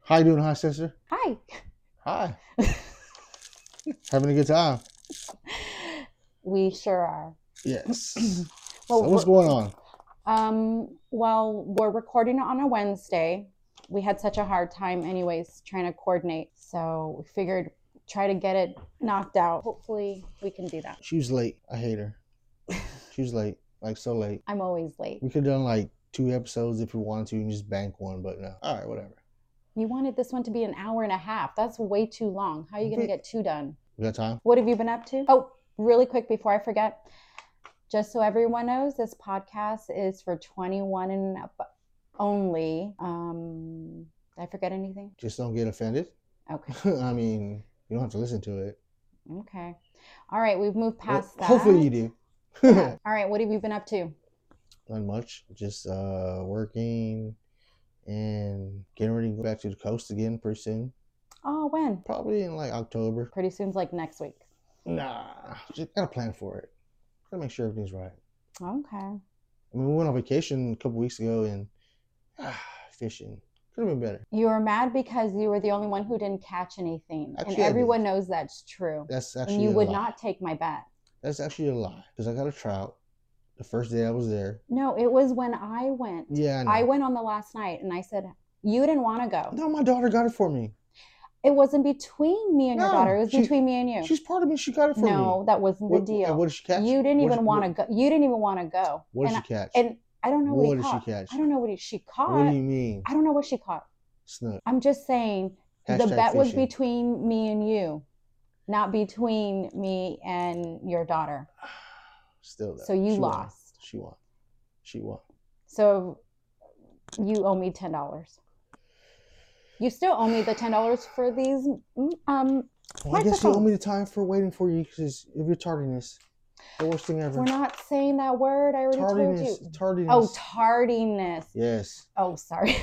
How you doing, hi sister? Hi. Hi. Having a good time? We sure are. Yes. Well, So what's going on? Well, we're recording on a Wednesday. We had such a hard time anyways trying to coordinate. So we figured try to get it knocked out. Hopefully we can do that. She was late. I hate her. She was late. Like so late. I'm always late. We could have done like 2 episodes if we wanted to and just bank one, but no. All right, whatever. You wanted this one to be an hour and a half. That's way too long. How are you going to get 2 done? We got time? What have you been up to? Oh, really quick before I forget. Just so everyone knows, this podcast is for 21 and up only. Did I forget anything? Just don't get offended. Okay. I mean, you don't have to listen to it. Okay. All right, we've moved past that. Hopefully you do. Yeah. All right, what have you been up to? Not much. Just working and getting ready to go back to the coast again pretty soon. Oh, when? Probably in like October. Pretty soon's like next week. Nah, just gotta plan for it. Gotta make sure everything's right. Okay. I mean, we went on vacation a couple weeks ago and fishing could have been better. You were mad because you were the only one who didn't catch anything. Actually, and I everyone did. knows that's true. That's actually and you a would lie. not take my bet. That's actually a lie because I got a trout the first day I was there. No, it was when I went. Yeah, I know. I went on the last night and I said, you didn't want to go. No, my daughter got it for me. It wasn't between me and your daughter. It was between me and you. She's part of me. She got it for me. No, that wasn't the deal. What did she catch? You didn't even want to go. You didn't even want to go. What did she catch? And I don't know what did she catch? I don't know what she caught. What do you mean? I don't know what she caught. Snook. I'm just saying the bet was between me and you, not between me and your daughter. Still though. So you lost. She won. She won. So you owe me $10. You still owe me the $10 for these. Well, I guess you owe me the time for waiting for you because of your tardiness. The worst thing ever. We're not saying that word. I already told you. Tardiness. Oh, tardiness. Yes. Oh, sorry.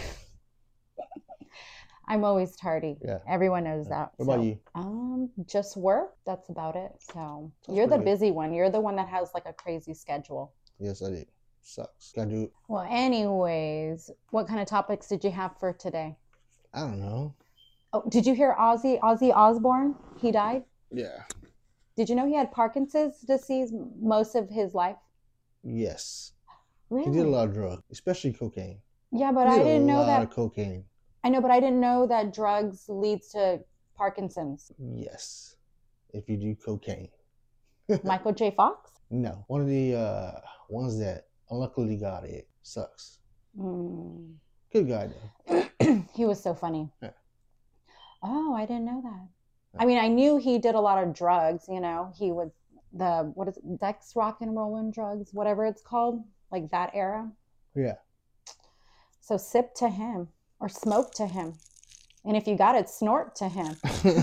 I'm always tardy. Yeah. Everyone knows that. What about you? Just work. That's about it. So That's you're the pretty good. busy one. You're the one that has like a crazy schedule. Yes, I did. Sucks. Gotta do it. Well, anyways, what kind of topics did you have for today? I don't know. Oh, did you hear Ozzy Osbourne? He died? Yeah. Did you know he had Parkinson's disease most of his life? Yes. Really? He did a lot of drugs, especially cocaine. Yeah, but I didn't know that. A lot of cocaine. I know, but I didn't know that drugs leads to Parkinson's. Yes. If you do cocaine. Michael J. Fox? No. One of the ones that unluckily got it. Sucks. Good guy though. He was so funny. Yeah. Oh, I didn't know that. I mean, I knew he did a lot of drugs, you know. He was Dex rock and rollin' drugs, whatever it's called, like that era. Yeah. So sip to him or smoke to him. And if you got it, snort to him.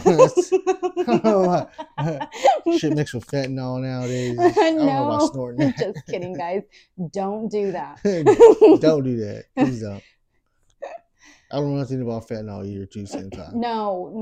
Shit mixed with fentanyl nowadays. I don't know about snorting that. Just kidding, guys. Don't do that. Don't do that. Please don't. I don't know nothing about fentanyl either, too, same time. No.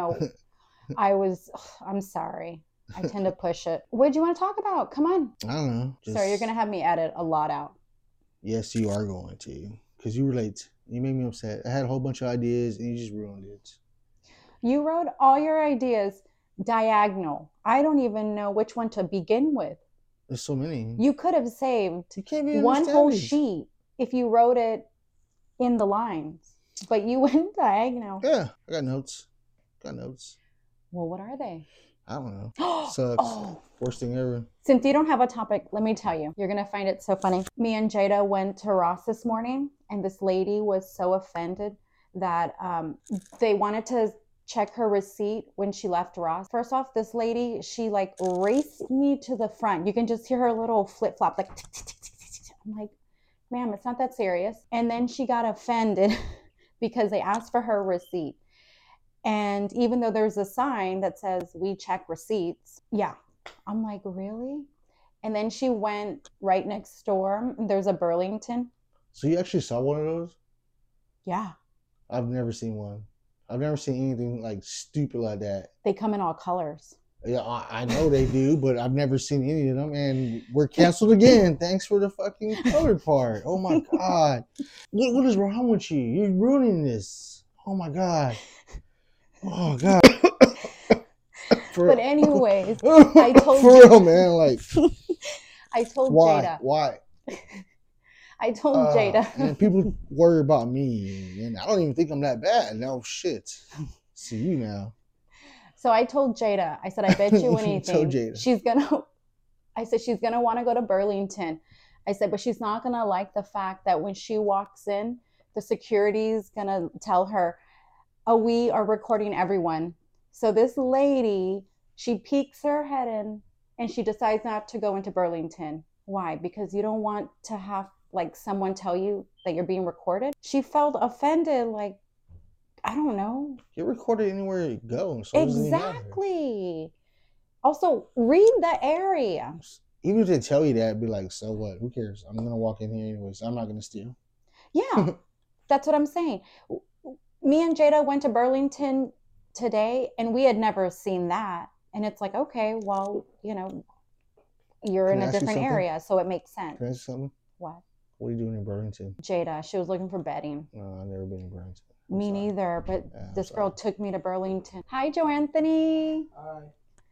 I'm sorry. I tend to push it. What do you want to talk about? Come on. I don't know. Sorry, you're going to have me edit a lot out. Yes, you are going to. Because you were late. You made me upset. I had a whole bunch of ideas and you just ruined it. You wrote all your ideas diagonal. I don't even know which one to begin with. There's so many. You could have saved one whole sheet if you wrote it in the lines. But you went diagonal. Yeah, I got notes. Well, what are they? I don't know. Sucks. Oh. Worst thing ever. Since you don't have a topic, let me tell you. You're going to find it so funny. Me and Jada went to Ross this morning, and this lady was so offended that they wanted to check her receipt when she left Ross. First off, this lady, she like raced me to the front. You can just hear her little flip-flop like I'm like, ma'am, it's not that serious. And then she got offended because they asked for her receipt. And even though there's a sign that says we check receipts, yeah. I'm like, really? And then she went right next door. There's a Burlington. So you actually saw one of those? Yeah. I've never seen one. I've never seen anything like stupid like that. They come in all colors. Yeah, I know they do, but I've never seen any of them. And we're canceled again. Thanks for the fucking colored part. Oh my God. What is wrong with you? You're ruining this. Oh my God. Oh God. But anyways, I told for real, man. Like, I told why? Jada. Why? I told Jada. And people worry about me, and I don't even think I'm that bad. No shit. See you now. So I told Jada. I said, I bet you anything. Jada. I said she's gonna want to go to Burlington. I said, but she's not gonna like the fact that when she walks in, the security's gonna tell her, "Oh, we are recording everyone." So this lady, she peeks her head in, and she decides not to go into Burlington. Why? Because you don't want to have like someone tell you that you're being recorded. She felt offended, like, I don't know. You're recorded anywhere you go. So Exactly. Also, read the area. Even if they tell you that, be like, so what? Who cares? I'm gonna walk in here anyways. I'm not gonna steal. Yeah, that's what I'm saying. Me and Jada went to Burlington today, and we had never seen that. And it's like, okay, well, you know, you're in a different area, so it makes sense. Can I ask you something? What? What are you doing in Burlington? Jada, she was looking for bedding. No, I've never been in Burlington. Me neither, but this girl took me to Burlington. Hi, Joe Anthony. Hi.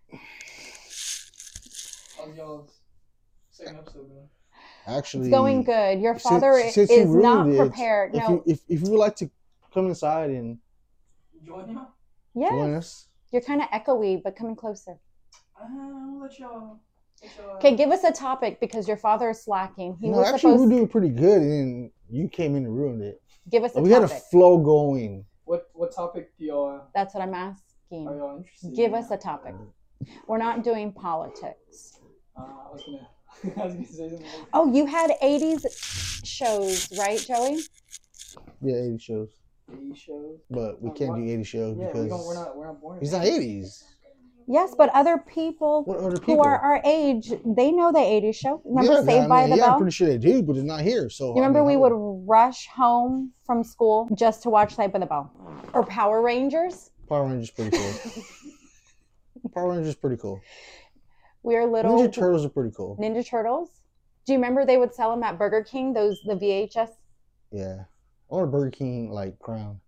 How's y'all's second episode going? Actually, it's going good. Your father is not prepared. If you would like to come inside and join you? Yes. Join us. You're kind of echoey, but coming closer. I'll let y'all. Okay, give us a topic because your father is slacking. He was actually we're doing pretty good, and you came in and ruined it. Give us a topic. We had a flow going. What topic do y'all? That's what I'm asking. Are y'all interested? Give us a topic. We're not doing politics. I was gonna say something. Oh, you had 80s shows, right, Joey? Yeah, 80 shows. 80 shows. But we can't do 80 shows because we're not born. He's not 80s. Yes, but other people, who are our age, they know the 80s show. Remember Saved by the Bell? I'm pretty sure they do, but they're not here. So you remember we would rush home from school just to watch Saved by the Bell? Or Power Rangers? Power Rangers pretty cool. Power Rangers pretty cool. We are little. Ninja Turtles are pretty cool. Ninja Turtles? Do you remember they would sell them at Burger King, the VHS? Yeah. I want a Burger King, like, crown.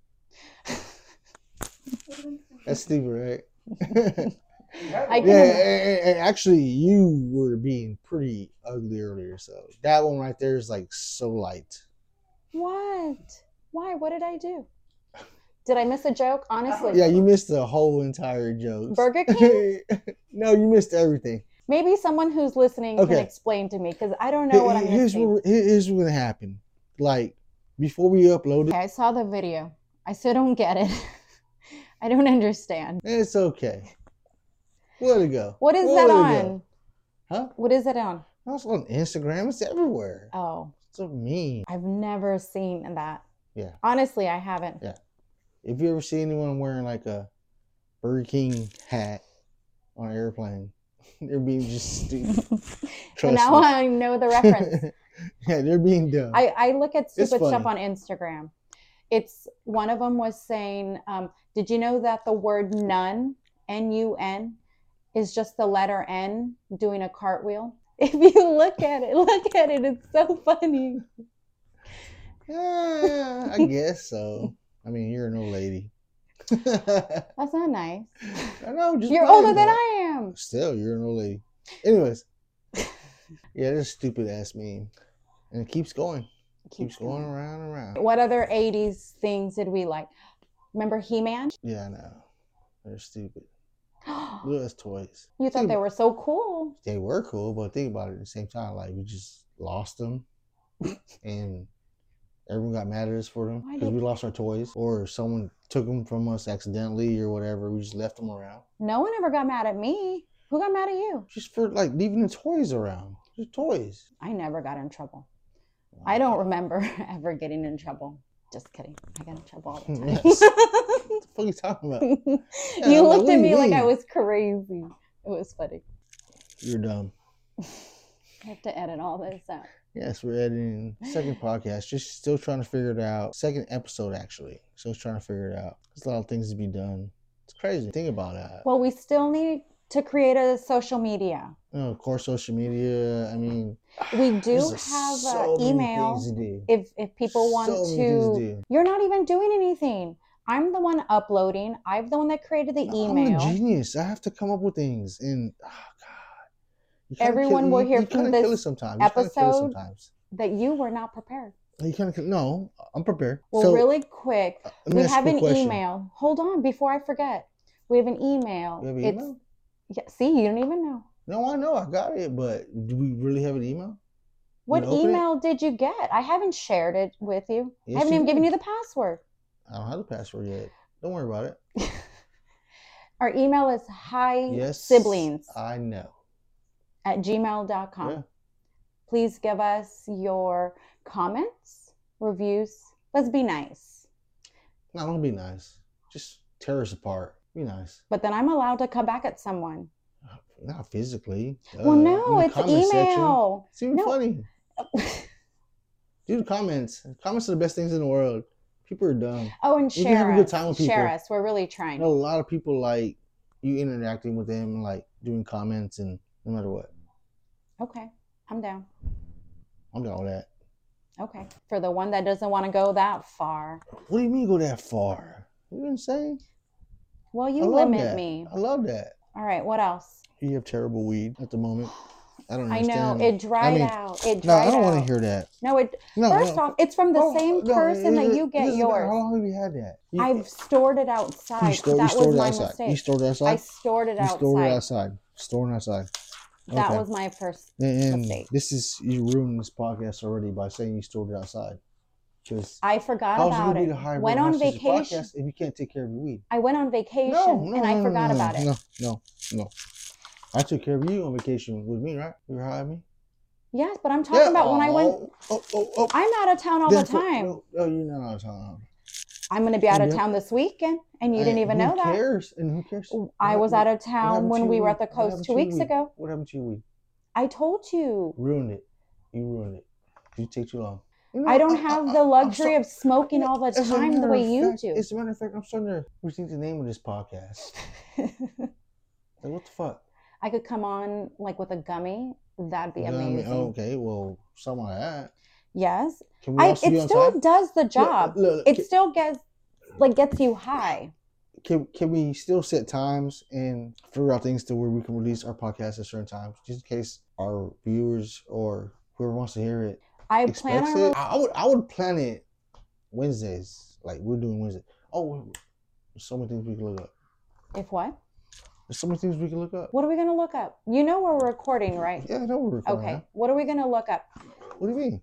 That's stupid, right? And actually, you were being pretty ugly earlier, so that one right there is like so light. What? Why? What did I do? Did I miss a joke? Honestly. Yeah, you missed the whole entire joke. Burger King? No, you missed everything. Maybe someone who's listening can explain to me because I don't know what I'm missing. Here's what happened. Like, before we uploaded. I saw the video. I still don't get it. I don't understand. It's okay. Let it go. What is that on? Huh? What is it on? It's on Instagram. It's everywhere. Oh. So mean. I've never seen that. Yeah. Honestly, I haven't. Yeah. If you ever see anyone wearing like a Burger King hat on an airplane, they're being just stupid. So now I know the reference. Yeah, they're being dumb. I look at stupid stuff on Instagram. It's one of them was saying, did you know that the word nun, N-U-N, is just the letter N doing a cartwheel? If you look at it, it's so funny. Yeah, I guess so. I mean, you're an old lady. That's not nice. I know. You're older than I am. Still, you're an old lady. Anyways. Yeah, this stupid ass meme. And it keeps going. It keeps going around and around. What other 80s things did we like? Remember He-Man? Yeah, I know. They're stupid. Look at toys. You thought they were so cool. They were cool, but think about it at the same time. Like, we just lost them. And everyone got mad at us for them because we lost our toys. Or someone took them from us accidentally or whatever. We just left them around. No one ever got mad at me. Who got mad at you? Just for, like, leaving the toys around. Just toys. I never got in trouble. I don't remember ever getting in trouble. Just kidding. I got in trouble all the time. Yes. What the fuck are you talking about? Yeah, you looked at me like I was crazy. It was funny. You're dumb. I have to edit all this out. Yes, we're editing second podcast. Just still trying to figure it out. Second episode, actually. Still trying to figure it out. There's a lot of things to be done. It's crazy. Think about that. Well, we still need to create a social media. Of course, social media. I mean, we do have email if people want to. You're not even doing anything. I'm the one uploading. I'm the one that created the No, email. I'm a genius. I have to come up with things, and oh god, you kinda Everyone will hear you from kinda kill it this sometimes. You kinda kill it episode sometimes. that you were not prepared. You kinda kill, no, I'm prepared. Well, So really quick, let me we ask have you a an question. email. Hold on, before I forget. We have an email. You have an It's email? yeah, see, you don't even know. No, I know I got it, but do we really have an email? What open it? email did you get? I haven't shared it with you. Yes, I haven't you even given did. you the password. I don't have the password yet. Don't worry about it. Our email is Yes, highsiblings I know. at gmail.com. Yeah. Please give us your comments, reviews. Let's be nice. No, don't be nice. Just tear us apart. Be nice. But then I'm allowed to come back at someone. Not physically. Well, In no, the it's comment section. email. It's even No. funny. Dude, comments. Comments are the best things in the world. People are dumb. Oh, and You can share have a good us. time with Share people. us. We're really I trying. know a lot of people like you interacting with them and like doing comments and no matter what. Okay, I'm down. I'm down with that. Okay, for the one that doesn't want to go that far. What do you mean go that far? You insane? Well, I you love limit that. me. I love that. All right, what else? You have terrible weed at the moment. I don't I know understand. it dried mean, out. It No, dried I don't out. want to hear that. No, it. No, First no. off, it's from the same no, person that you it get doesn't matter. yours. How long have you had that? I've stored it outside. you That stored was it my outside. mistake. You stored it outside? I stored it You outside. stored it outside. Storing outside. That Okay. was my first And mistake. this is, you ruined this podcast already by saying you stored it outside. Because I forgot how's it about gonna be it. the high Went road on hostage vacation. podcast if you can't take care of your weed? I went on vacation and I forgot about it. No. I took care of you on vacation with me, right? You were high at me? Yes, but I'm talking about when I went. Oh. I'm out of town all the time. No, you're not out of town. I'm going to be out of Yeah. town this weekend, and you didn't even know that. Who cares? And who cares? I was out of town happened to when your we were weed? at the What coast happened 2 to your weeks weed? ago. What happened to your weed? I told you. Ruined it. You ruined it. You take too long. You know, I don't have the luxury of smoking all the as a time the matter way of you fact- do. As a matter of fact, I'm starting to rethink the name of this podcast. Like, what the fuck? I could come on like with a gummy. That'd be amazing. Okay, well, something like that. Yes. Can we also be It on still time? does the job. Look, It still gets you high. Can we still set times and figure out things to where we can release our podcast at certain times, just in case our viewers or whoever wants to hear it I plan expects on it? I would plan it Wednesdays, like we're doing Wednesday. Oh, there's so many things we can look up. if what? There's so many things we can look up. What are we gonna look up? You know we're recording, right? Yeah, I know we're recording. Okay. Now. What are we gonna look up? What do you mean?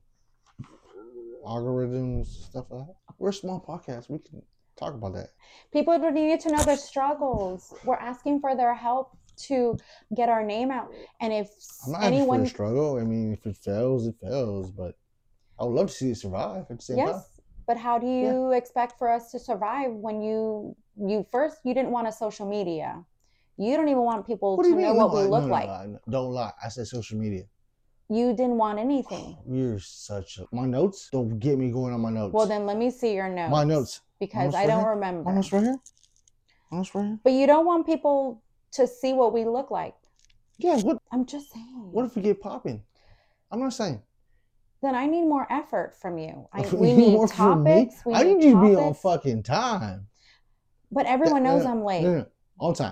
Algorithms, stuff like that. We're a small podcast. We can talk about that. People need to know their struggles. We're asking for their help to get our name out. And if I'm not asking for anyone, a struggle. I mean, if it fails, it fails. But I would love to see it survive at the same time. yes, but how do you expect for us to survive when you didn't want a social media? You don't even want people to know what we look like. No, don't lie. I said social media. You didn't want anything. You're such a... My notes? Don't get me going on my notes. Well, then let me see your notes. My notes. Because notes I right don't here? remember. My notes right here? My notes right here? But you don't want people to see what we look like. Yeah, what? I'm just saying. What if we get popping? I'm not saying. Then I need more effort from you. You We need more from me? topics. I need you to be on fucking time. But everyone knows I'm late. No. On time.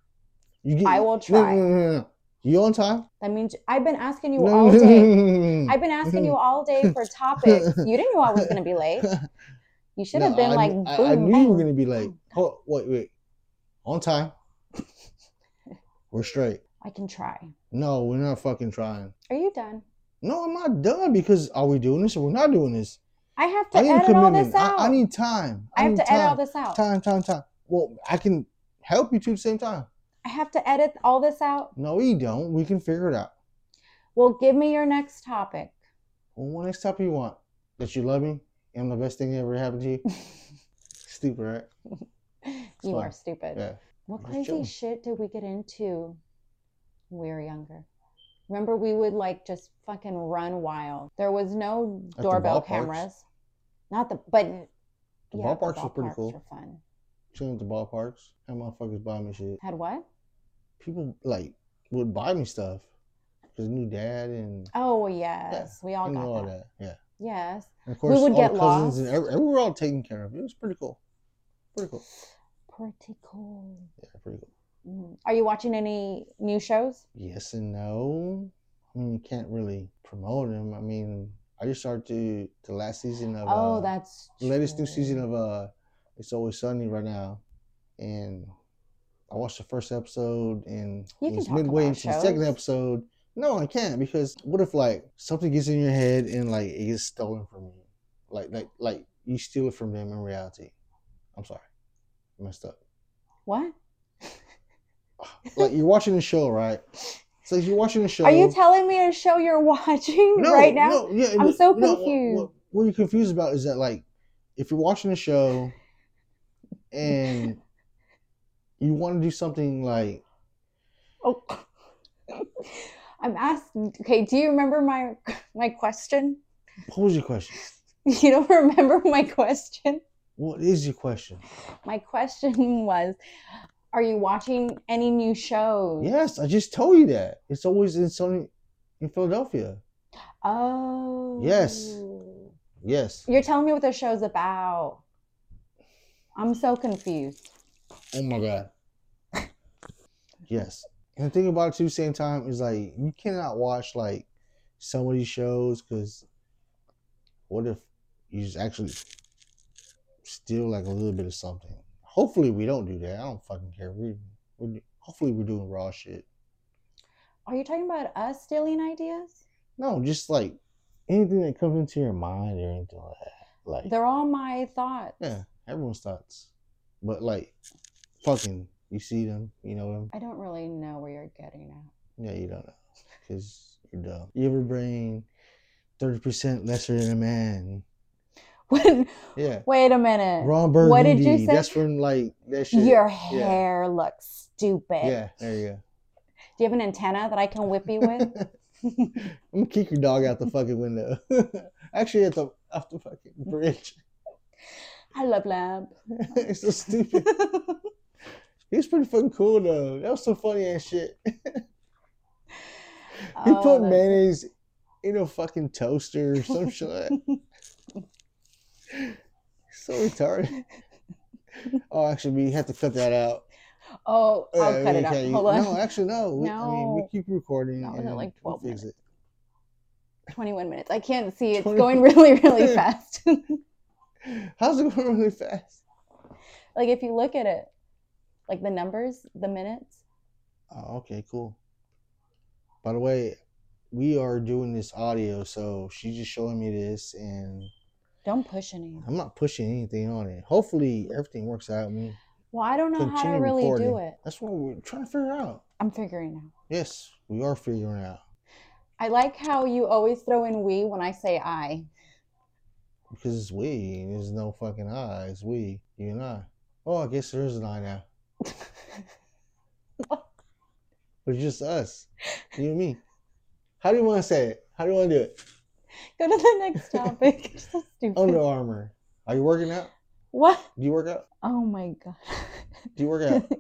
I will try. No. You on time? That means I've been asking you all day. I've been asking you all day for topics. You didn't know I was going to be late. You should have been like, boom, I knew bang. you were going to be late. Hold, wait. On time. We're straight. I can try. No, we're not fucking trying. Are you done? No, I'm not done because are we doing this or we're not doing this? I have to I need edit all commitment. this out. I need time. I have need to edit all time. this out. Time. Well, I can help you two at the same time. I have to edit all this out. No, you don't. We can figure it out. Well, give me your next topic. Well, what next topic you want? That you love me? I'm the best thing that ever happened to you? Stupid, right? You fun. are stupid. Yeah. What I'm just crazy chilling. shit did we get into when we were younger? Remember, we would like just fucking run wild. There was no At the doorbell ballparks. cameras. Not the, but The yeah, ballparks were pretty ballparks cool. were fun. Chilling at the ballparks. Had motherfuckers buy me shit. Had what? People like would buy me stuff because new dad and Oh yes, we all you know got all that. that. Yeah. Yes. And of course, would all get the cousins lost. and we were all taken care of. It was pretty cool. Pretty cool. Pretty cool. Yeah, pretty cool. Are you watching any new shows? Yes and no. I mean, you can't really promote them. I mean, I just started the last season of That's the latest new true. season of It's Always Sunny right now, and I watched the first episode and You it can was talk midway about into the second shows. episode. No, I can't, because what if like something gets in your head and like it gets stolen from you, like you steal it from them in reality. I'm sorry, I messed up. What? Like you're watching the show, right? So if you're watching the show, Are you telling me a show you're watching no, right now? No, yeah, I'm so no, confused. What you're confused about is that like if you're watching a show and you want to do something like, Oh, I'm asking. Okay, do you remember my question? what was your question? You don't remember my question? What is your question? My question was, are you watching any new shows? Yes, I just told you that. It's Always in Sunny in Philadelphia. Oh. Yes. Yes. You're telling me what the show's about. I'm so confused. Oh my God. Yes. And the thing about it too, same time, is like you cannot watch like some of these shows, because what if you just actually steal like a little bit of something? Hopefully we don't do that. I don't fucking care. Hopefully we're doing raw shit. Are you talking about us stealing ideas? No, just like anything that comes into your mind or anything like that. Like, they're all my thoughts. Yeah, everyone's thoughts. But like, fucking, you see them, you know them. I don't really know where you're getting at. Yeah, you don't know, because you're dumb. You ever brain 30% lesser than a man? Yeah. Wait a minute. Ron Burgundy. What did you say? That's from like that shit. Your hair looks stupid. Yeah, there you go. Do you have an antenna that I can whip you with? I'm gonna kick your dog out the fucking window. Actually, off the fucking bridge. I love Lab. It's so stupid. He's pretty fucking cool though. That was some funny ass shit. He put mayonnaise in a fucking toaster or some shit like that. So retarded. Oh, actually, we have to cut that out. Oh, I'll cut it out. Hold on. No, actually, no. No. I mean, we keep recording. That was at like 12 we'll fix minutes. it. 21 minutes. I can't see. It's going really, really fast. How's it going really fast? Like, if you look at it, like the numbers, the minutes. Oh, okay, cool. By the way, we are doing this audio, so she's just showing me this, and don't push anything. I'm not pushing anything on it. Hopefully, everything works out. Well, I don't know how to really do it. That's what we're trying to figure out. I'm figuring out. Yes, we are figuring out. I like how you always throw in we when I say I. Because it's we. There's no fucking I. It's we. You and I. Oh, I guess there is an I now. But it's just us. You and me. How do you want to say it? How do you want to do it? Go to the next topic. You're so stupid. Under Armour. Are you working out? What? Do you work out? Oh my God. Do you work out?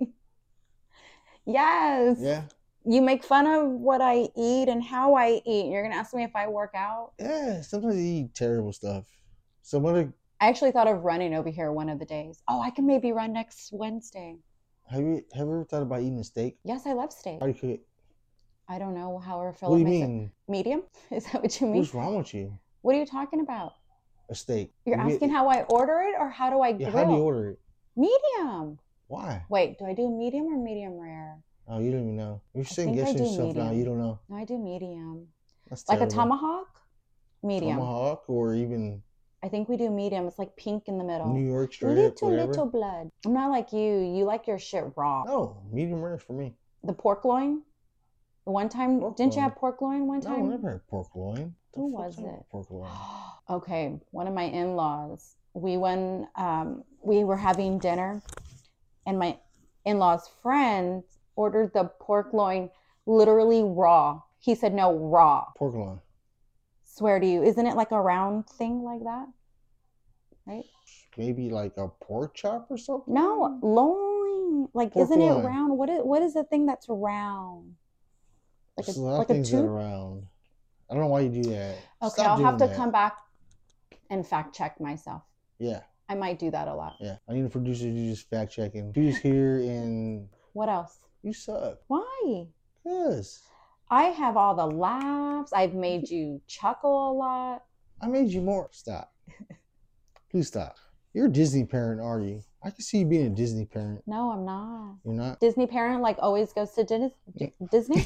Yes. Yeah. You make fun of what I eat and how I eat. You're going to ask me if I work out? Yeah, sometimes you eat terrible stuff. I actually thought of running over here one of the days. Oh, I can maybe run next Wednesday. Have you ever thought about eating a steak? Yes, I love steak. How do you cook it? I don't know. However, Philip What do you makes mean? It. Medium? Is that what you mean? What's wrong with you? What are you talking about? A steak. You're asking how I order it or how do I grill? How do you order it? Medium. Why? Wait, do I do medium or medium rare? Oh, you don't even know. You're second guessing yourself now. You don't know. No, I do medium. That's like terrible. a tomahawk? Medium. Tomahawk or even... I think we do medium. It's like pink in the middle. New York strip, little blood. I'm not like you. You like your shit raw. No, medium rare for me. The pork loin? The one time, didn't you have pork loin one time? No, I never had pork loin. Who was it? Pork loin. Okay, one of my in-laws. We were having dinner, and my in-law's friend ordered the pork loin literally raw. He said, no, raw. Pork loin. Swear to you. Isn't it like a round thing like that? Right? Maybe like a pork chop or something? No, loin. Like, pork isn't loin. It round? What is the thing that's round? Like a lot of things that are round. I don't know why you do that. Okay, I'll have to come back and fact check myself. Yeah. I might do that a lot. Yeah, I need a producer to just fact checking. She's here and What else? you suck. Why? Cause I have all the laughs. I've made you chuckle a lot. I made you more. Stop. Please stop. You're a Disney parent, are you? I can see you being a Disney parent. No, I'm not. You're not? Disney parent like always goes to Disney?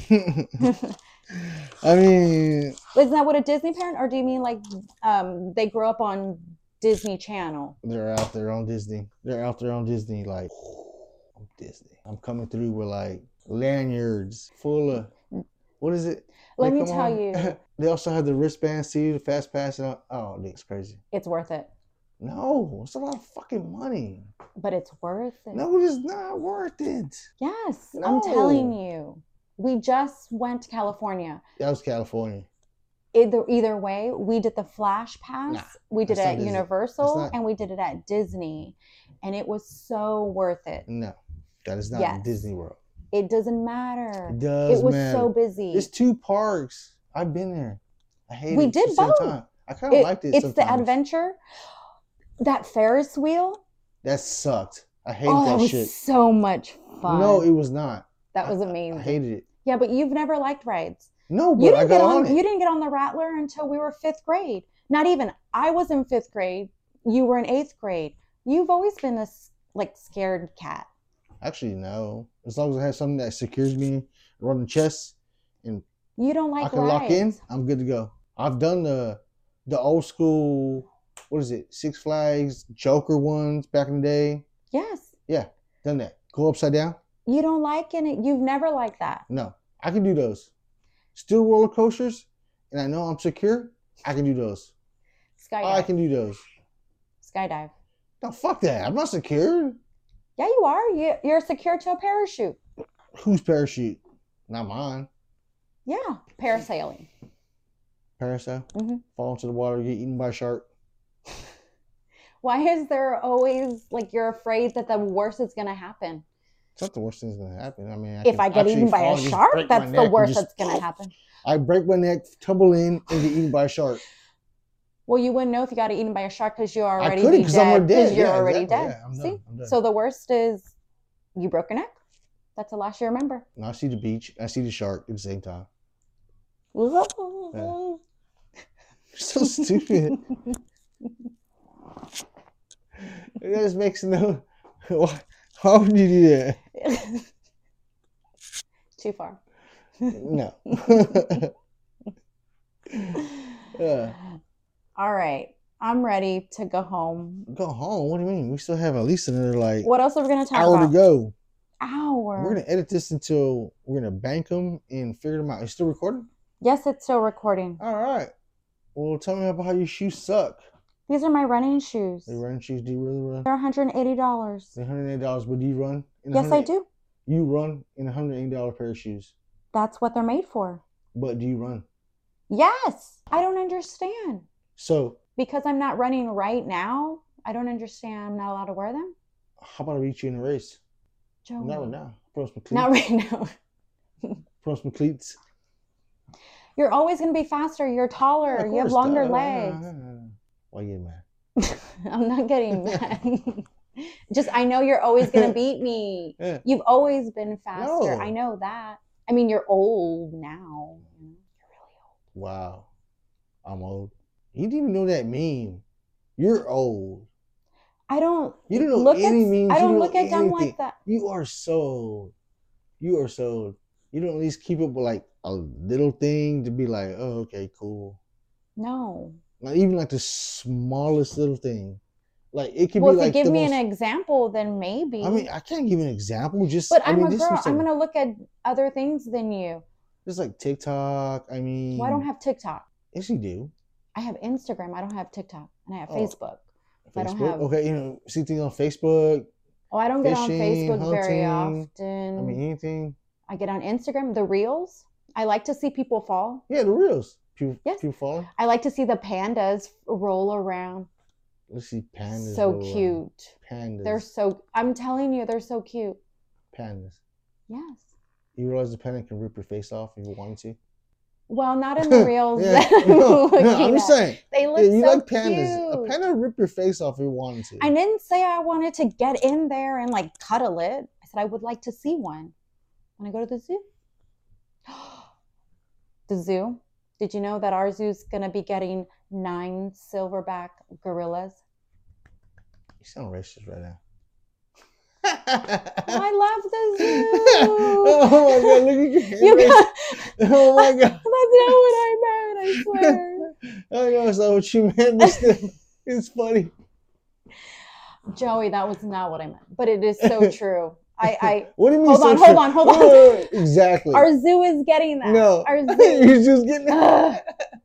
I mean, Isn't that what a Disney parent? Or do you mean like they grew up on Disney Channel? they're out there on Disney. They're out there on Disney like, I'm Disney. I'm coming through with like lanyards full of, what is it? Let They me come tell on. you, They also have the wristbands too, the fast pass. And oh, it's crazy. it's worth it. No, it's a lot of fucking money. But it's worth it. No, it is not worth it. Yes, No. I'm telling you. We just went to California. That was California. Either way, we did the Flash Pass. Nah, we did that's it not at Disney. Universal, That's not- and we did it at Disney. And it was so worth it. No, that is not Yes. Disney World. It doesn't matter. It does It was matter. so busy. It's two parks. I've been there. I hate it. We at did the same both. time. I kind of liked it It's sometimes. the adventure. That Ferris wheel. That sucked. I hated Oh, that that was shit. so much fun. No, it was not. that was I amazing. hated it. Yeah, but you've never liked rides. No, You but I didn't get got on. on it. You didn't get on the Rattler until we were 5th grade. Not even. I was in 5th grade. You were in 8th grade. You've always been this like scared cat. Actually, no. As long as I have something that secures me around the chest and You don't like I can rides. lock in, I'm good to go. I've done the old school, what is it, Six Flags Joker ones back in the day. Yes. Yeah, done that. Go upside down? You don't like it. You've never liked that. No, I can do those. Still roller coasters, and I know I'm secure. I can do those. Skydive. I can do those. Skydive. No, fuck that. I'm not secure. Yeah, you are. You're secure to a parachute. Whose parachute? Not mine. Yeah, parasailing. Parasail. Mhm. Fall into the water, get eaten by a shark. Why is there always like you're afraid that the worst is gonna happen? It's not the worst thing's gonna happen. I mean, If I get eaten by a shark, that's the worst that's gonna happen. I break my neck, tumble in, and get eaten by a shark. Well, you wouldn't know if you got eaten by a shark because you're already couldn't 'cause I'm already dead. Because you're Yeah, already exactly. dead. Yeah, I'm See, done. I'm done. so the worst is you broke your neck. That's the last you remember. No, I see the beach. I see the shark at the same time. So stupid. It just makes no. Why would you do that? Too far. No. All right, I'm ready to go home. Go home. What do you mean? We still have at least another like What else are we gonna talk hour about? to go. Hour. We're gonna edit this until we're gonna bank them and figure them out. You still recording? Yes, it's still recording. All right. Well, tell me about how your shoes suck. These are my running shoes. They running shoes? Do you really run? They're $180. They're $180, but do you run? In Yes, I do. You run in a $180 pair of shoes, That's what they're made for. but do you run? Yes. I don't understand. So Because I'm not running right now, I don't understand I'm not allowed to wear them. how about I beat you in a race? Joey. Not right now. Put on some cleats. Not right now. Put on some cleats. You're always going to be faster. You're taller. Yeah, of you have course. longer Duh. legs. Why you mad? I'm not getting mad. Just, I know you're always going to beat me. Yeah. You've always been faster. No. I know that. I mean, you're old now. You're really old. Wow. I'm old. You didn't even know that meme. You're old. I don't You don't know look any at, memes. I You don't don't look know at them anything. like that. You are so old. You are so old. You don't at least keep up with like a little thing to be like, oh, okay, cool. No. Like even like the smallest little thing. Like it could Well, be if like you give the me most, an example, then maybe. I mean, I can't give an example. Just but I I'm mean, a this girl. is I'm like, going to look at other things than you. just like TikTok. I mean, Well, I don't have TikTok. Yes, you do. I have Instagram. I don't have TikTok. And I have Oh. Facebook. I don't Facebook. have- Okay, you know, see things on Facebook. Oh, I don't get on Fishing, Facebook very hunting. often. I mean, anything. I get on Instagram, the reels. I like to see people fall. Yeah, the reels. People, Yes. people falling. I like to see the pandas roll around. Let's see pandas. So roll around. cute. Pandas. They're so, I'm telling you, they're so cute. pandas. Yes. You realize the panda can rip your face off if you wanted to? Well, not in the reels Yeah. that I'm No, looking I'm just at. saying. They look Yeah, you so like pandas. A cute. panda would rip your face off if you wanted to. I didn't say I wanted to get in there and like cuddle it. I said I would like to see one when I go to the zoo. The zoo? Did you know that our zoo's gonna be getting 9 silverback gorillas? You sound racist right now. I love the zoo. Oh my god, look at your hand You raise. got, Oh my god. that's not what I meant, I swear. I know it's not what you meant, but still, it's funny. Joey, that was not what I meant, but it is so true. I What do you mean? hold so on, true? hold on, hold on. Wait. Exactly. Our zoo is getting that. No, Our you're zoo. just getting. Ugh.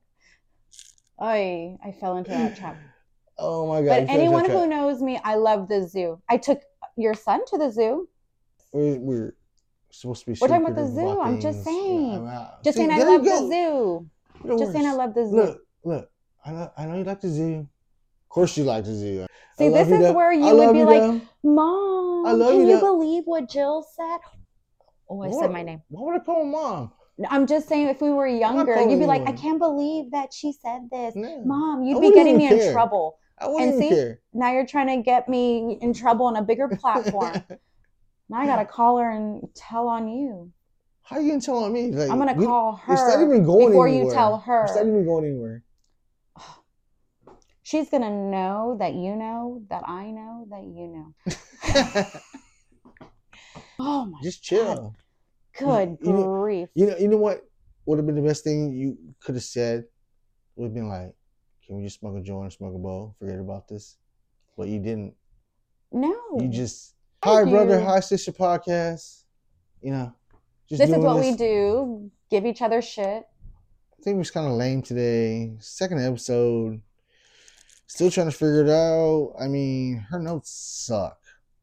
I fell into that trap. Oh my god! But you fell into anyone that who trap. knows me, I love the zoo. I took your son to the zoo. We're supposed to be. We're talking about the secretive zoo. I'm just things. saying. Yeah, Just see, saying I there love you the go. zoo. You're Just saying I worse. love the zoo. Look. I know you like the zoo. Of course you like the zoo. See, I love this you, is though. where I you would love be you, like, though. Mom, I love can you, you though. believe what Jill said? Oh, I said my name. Why would I call mom? I'm just saying if we were younger, calling you'd be like, I anyone. can't believe that she said this. No. Mom, I you'd be wouldn't getting me even in care. trouble. I wouldn't And even see, care. now you're trying to get me in trouble on a bigger platform. Now I gotta call her and tell on you. How you gonna tell on me? Like, I'm gonna call It's not her even going before anywhere. you tell It's not her. even going anywhere. She's gonna know that you know that I know that you know. Oh my Just chill. good You know- grief. You know what would have been the best thing you could have said? Would have been like, can we just smoke a joint or smoke a bowl? Forget about this. But you didn't. No. You just, Thank hi brother, you. hi sister podcast. You know, just This is doing what we do. Give each other shit. I think it was kind of lame today. Second episode. Still trying to figure it out. I mean, her notes suck.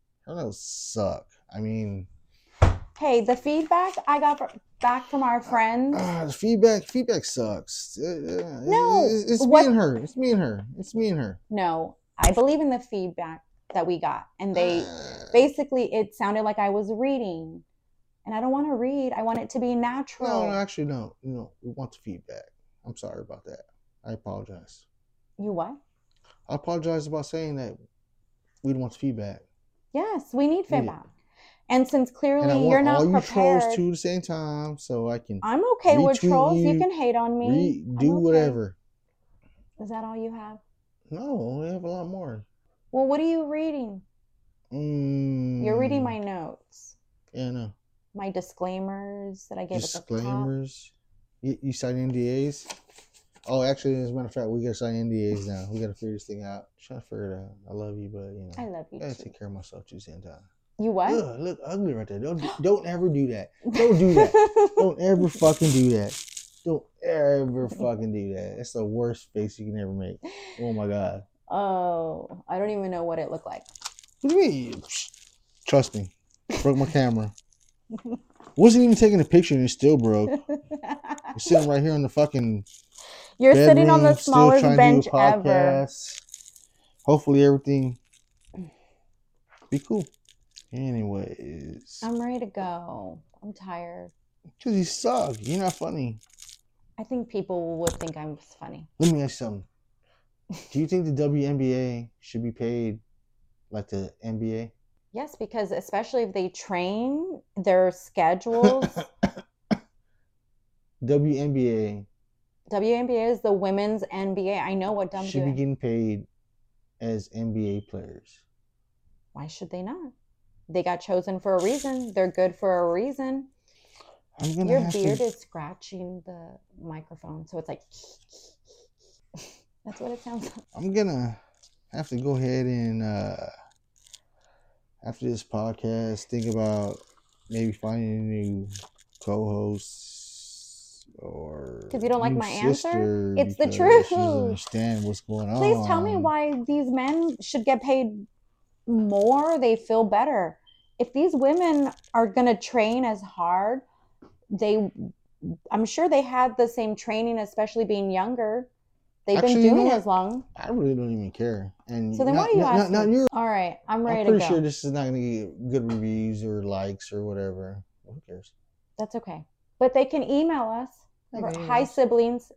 I mean, Hey, the feedback I got back from our friends. the feedback sucks. No, it's what- me and her. It's me and her. No, I believe in the feedback that we got. And they basically, it sounded like I was reading. And I don't want to read. I want it to be natural. No, actually, no. No, we want the feedback. I'm sorry about that. I apologize. You what? I apologize about saying that we don't want the feedback. Yes, we need Yeah. feedback. And since And I clearly want you're not all you prepared, trolls too at the same time, so I can I'm okay with retweet trolls. You you, can hate on me. I'm do okay. whatever. Is that all you have? No, we have a lot more. Well, what are you reading? You're reading my notes, Yeah, no. my disclaimers that I gave at the top. Disclaimers. You sign NDAs? Oh, actually, as a matter of fact, we gotta sign NDAs now. We gotta figure this thing out. Trying to figure it out. I love you, but you know, I love you I gotta too. take care of myself too, same time. You what? Ugh, look ugly right there. Don't ever do that. Don't do that. Don't ever fucking do that. Don't ever fucking do that. That's the worst face you can ever make. Oh my god. Oh, I don't even know what it looked like. What do you mean? Trust me. Broke my camera. Wasn't even taking a picture and it still broke. We're sitting right here on the fucking You're sitting on the bedroom, still smallest trying bench to do a ever. podcast. Hopefully everything be cool. Anyways. I'm ready to go. I'm tired. Because you suck. You're not funny. I think people would think I'm funny. Let me ask you something. Do you think the WNBA should be paid like the NBA? Yes, because especially if they train, their schedules. WNBA WNBA is the women's NBA. I know what should be WNBA. getting paid as NBA players. Why should they not? They got chosen for a reason. They're good for a reason. I'm gonna Your have beard to. is scratching the microphone, so it's like. That's what it sounds like. I'm gonna have to go ahead and after this podcast, think about maybe finding a new co-host or 'Cause you don't like new my answer? sister It's the because She truth. doesn't understand what's going on. Please tell me why these men should get paid more. They feel better. If these women are going to train as hard, I'm sure they had the same training, especially being younger. They've Actually, been you know doing what? as long. I really don't even care. And So then why are you asking? Not you. All right, I'm ready I'm to pretty go. sure this is not gonna get good reviews or likes or whatever. Who cares? That's okay. But they can email us. Hi Siblings,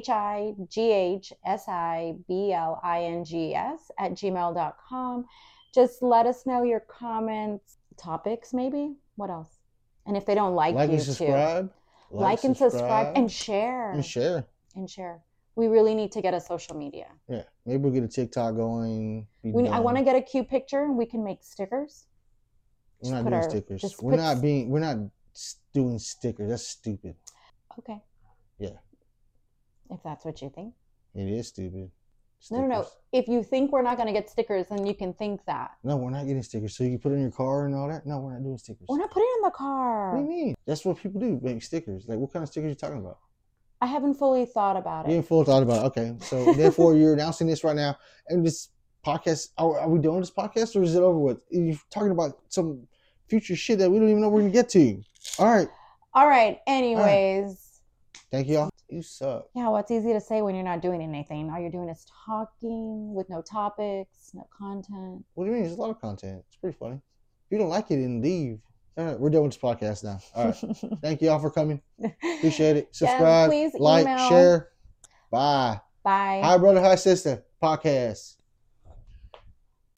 HIGHSIBLINGS @gmail.com. Just let us know your comments, topics, maybe. What else? And if they don't like and you subscribe. too, like and subscribe and share. And share. And share. We really need to get a social media. Yeah, maybe we'll get a TikTok going. I want to get a cute picture, and we can make stickers. We're not doing stickers. We're not doing stickers. That's stupid. Okay. Yeah. If that's what you think. It is stupid. Stickers. No. If you think we're not going to get stickers, then you can think that. No, we're not getting stickers. So you can put it in your car and all that? No, we're not doing stickers. We're not putting it in the car. What do you mean? That's what people do, make stickers. Like, what kind of stickers are you talking about? I haven't fully thought about it. You haven't fully thought about it. Okay. So, therefore, you're announcing this right now. And this podcast, are we doing this podcast or is it over with? You're talking about some future shit that we don't even know we're going to get to. All right. Anyways. Thank y'all. You suck. Yeah, well, it's easy to say when you're not doing anything. All you're doing is talking with no topics, no content. What do you mean? There's a lot of content. It's pretty funny. If you don't like it, then leave. All right, we're done with this podcast now. All right. Thank y'all for coming. Appreciate it. Subscribe, like, share. Bye. Bye. Hi, brother. Hi, sister. Podcast.